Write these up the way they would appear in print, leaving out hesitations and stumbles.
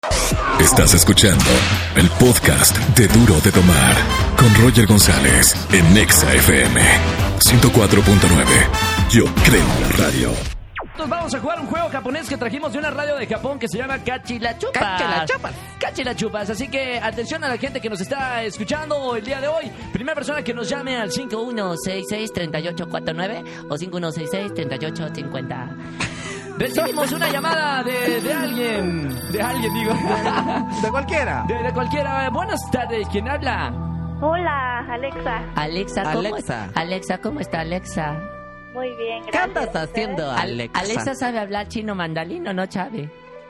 Estás escuchando el podcast de Duro de Tomar con Roger González en Nexa FM 104.9. Yo creo en la radio. Nos vamos a jugar un juego japonés que trajimos de una radio de Japón que se llama Kachilachupas. Kachilachupas. Así que atención a la gente que nos está escuchando el día de hoy. Primera persona que nos llame al 5166-3849 o 5166-3850. Recibimos una llamada de alguien. De alguien, digo. De cualquiera. De cualquiera. Buenas tardes. ¿Quién habla? Hola, Alexa. Alexa, ¿cómo está Alexa? Muy bien, ¿Qué gracias. andas haciendo, Alexa? Alexa sabe hablar chino mandarín, ¿o no, Chave?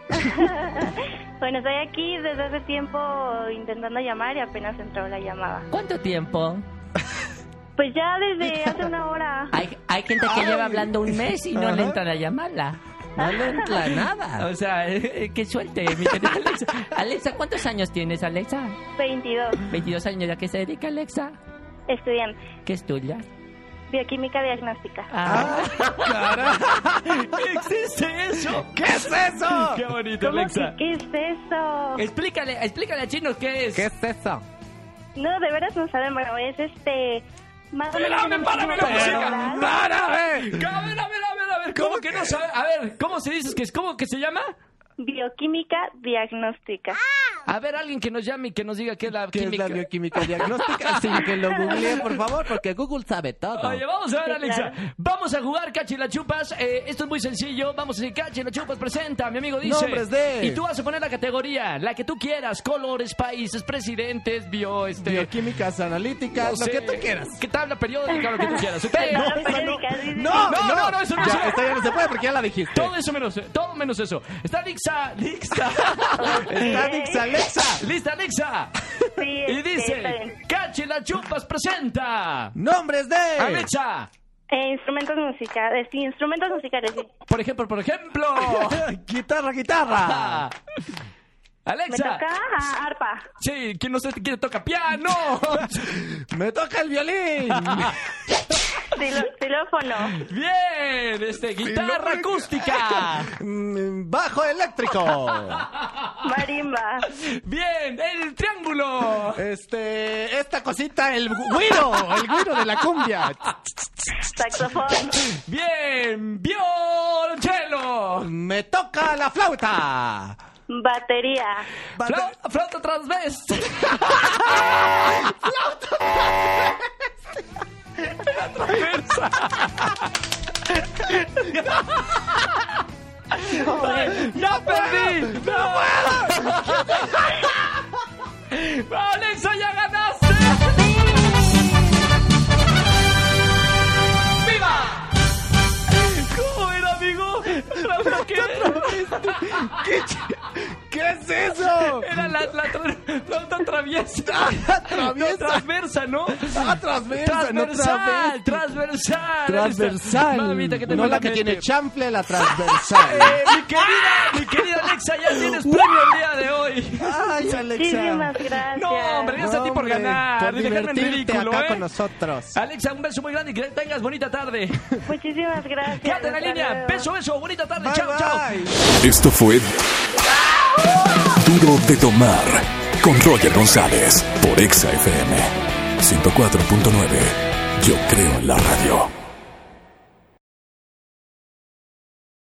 Bueno, estoy aquí desde hace tiempo intentando llamar y apenas entró la llamada. ¿Cuánto tiempo? Pues ya desde hace una hora. Hay gente que lleva hablando un mes y no le entra la llamada. No le entra nada. O sea, qué suerte, mi querida Alexa. Alexa, ¿cuántos años tienes, Alexa? 22. 22 años. ¿A qué se dedica, Alexa? Estudiante. ¿Qué estudias? Bioquímica diagnóstica. ¡Cara! ¿Qué existe eso? ¿Qué es eso? ¡Qué bonito, ¿Cómo Alexa! que qué es eso? Explícale a Chino qué es. ¿Qué es eso? No, de veras no saben, bueno, es más o menos ¡Párame la música! ¡Párame! A ver, ¿cómo que no sabe? A ver, ¿cómo se dice? ¿Cómo que se llama? Bioquímica diagnóstica. A ver, alguien que nos llame y que nos diga qué es la ¿Qué química. es la bioquímica diagnóstica? Sin que lo googlee, por favor, porque Google sabe todo. Oye, vamos a ver, Sí, Alexa. claro. Vamos a jugar Kachilachupas. Esto es muy sencillo. Vamos a decir Kachilachupas presenta. Mi amigo dice. Nombres de. Y tú vas a poner la categoría, la que tú quieras: colores, países, presidentes, Bioquímicas analíticas, no lo sé, que tú quieras. ¿Qué tabla periódica? Lo que tú quieras. ¿Ok? Tabla periódica, dice. No, eso no ya, se- esto ya no se puede porque ya la dijiste. Todo menos eso. Está Alexa. Está Dix Alexa. ¿Lista, Alexa? Sí, Y está dice: bien. Kachilachupas presenta. Nombres de. Alexa. Instrumentos musicales, sí. Por ejemplo. Guitarra. Me Alexa. toca arpa. Sí, ¿quién no sé quién toca piano? Me toca el violín. Xilófono. Bien, guitarra acústica. Bajo eléctrico. Marimba. Bien, el triángulo. Esta cosita, el güiro de la cumbia. Saxofón. Bien, violonchelo. Me toca la flauta. Batería. Flauta transvesti. ¡Ya perdí! ¡No puedo! ¡Alexa, ya ganaste! ¡Viva! ¿Cómo era, amigo? ¿Qué es eso? Era la flauta traviesa. Traviesa. Transversa, ¿no? Transversal. Mamita, que te no la que tiene chanfle, la transversal. Mi querida Alexa, ya tienes premio el día de hoy. Ay, Alexa. Muchísimas gracias. No, hombre, gracias a ti por ganar. Por De dejarme en divertirte ridículo, acá con nosotros. Alexa, un beso muy grande y que tengas bonita tarde. Muchísimas gracias. Quédate en la Hasta línea. luego. Beso, bonita tarde. Bye, Chao, chao. bye. Esto fue Duro de Tomar con Roger González por Exa FM 104.9. Yo creo en la radio.